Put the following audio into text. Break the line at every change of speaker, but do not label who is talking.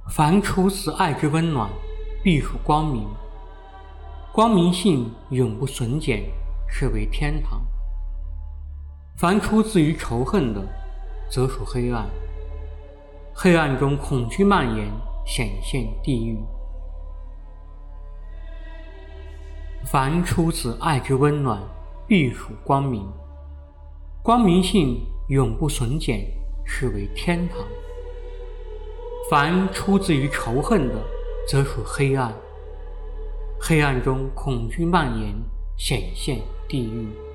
凡出自爱之温暖，必属光明。光明性永不损减，是为天堂。凡出自于仇恨的，则属黑暗。黑暗中恐惧蔓延，显现地狱。凡出自爱之温暖，必属光明。光明性永不损减，是为天堂。凡出自于仇恨的，则属黑暗。黑暗中恐惧蔓延，显现地狱。